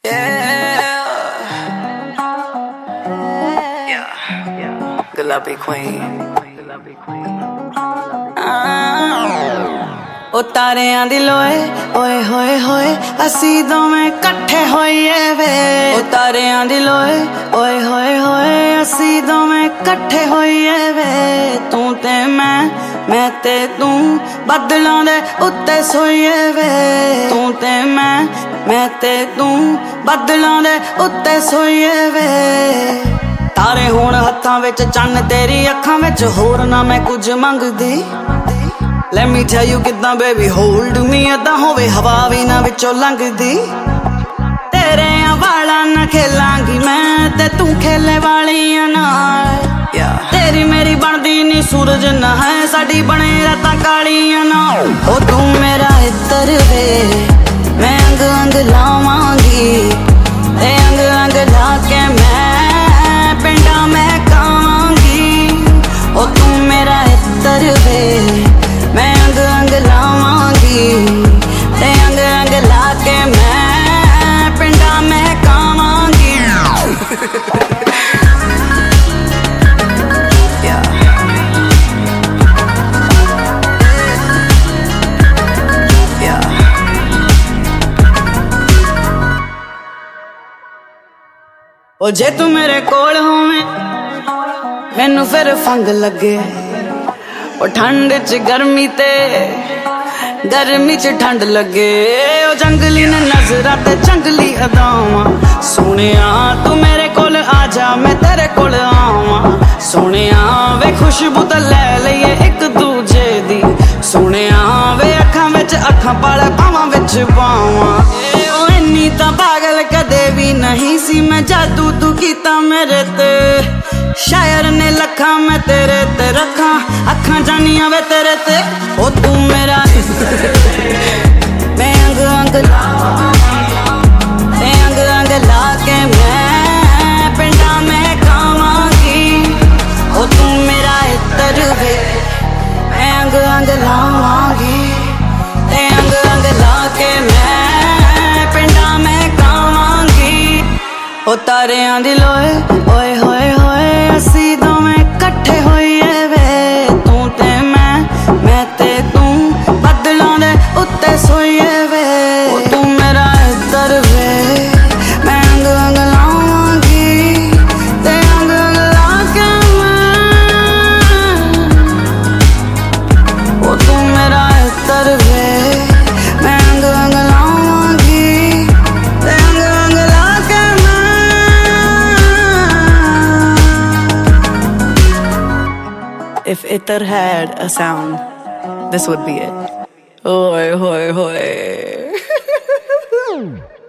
Gulabi queen. ओ तारियां दी लोए ओए होए होए असी दोवें कट्ठे होइए वे। ओ तारियां दी लोए ओए होए होए असी दोवें कट्ठे होइए वे। तू ते मैं ते तू बदलां दे उत्ते सोइए वे। तू ते मैं ते तू बदलां दे उत्ते सोइए वे। तारे हुण हत्थां विच चन्न तेरी अखां विच होर ना मैं कुछ मंगदी। Let me tell you किद्दां baby hold me अद्दां होवे हवा भी ना विचों लंघदी। तेरे वालां नाल खेलांगी मैं ते तू खेले वालियां नाल। तेरी मेरी बनदी नी सूरज ना है साडी बने रातां कालियां नाल। ओ तू मेरा इत्तर वे मैं अंग अंग लावांगी ते अंग अंग ला के मैं पिंडा मैं कावांगी। ओ तू मेरा इत्तर वे मैं अंग अंग लावांगी ते अंग अंग ला के मैं पिंडा मैं कावांगी। ओ जे तू मेरे कोल होवें मैनू फिर फंग लगे। ओ ठंड च गर्मी ते गर्मी च ठंड लगे। ओ जंगली ने नजरां ते जंगली अदावां। सोनिया तू मेरे कोल आजा मैं तेरे कोल आवां। सोनिया वे खुशबू ते ले लईए एक दूजे दी। सोनिया वे अखां विच अखां पाले पावां विच पावां। ओ इन्नी तां पागल कदे भी नहीं सी मैं जादू तू कीता मेरे ते। शायर ने लखा मैं तेरे ते रखा अखां जानिया वे तेरे ते। ओ तू मेरा मैं अंग अंग ते अंग अंग ला के मैं पिंडा मैं खावांगी। ओ तू मेरा इत्तर वे मैं अंग अंग लावांगी ते अंग अंग ला के मैं पिंडा मैं खावांगी। ओ तारियां दी लोए ओए होए होए असी दोवें कट्ठे होइए वे। तू ते मैं ते तू बदलां दे उत्ते सोइए वे। ओ तू मेरा इत्तर वे मैं अंग अंग लावांगी ते अंग अंग ला के मैं। ओ तू मेरा इत्तर वे मैं अंग अंग लावांगी ते अंग अंग ला के मैं। If Ittar had a sound, this would be it. Hoy, hoy, hoy.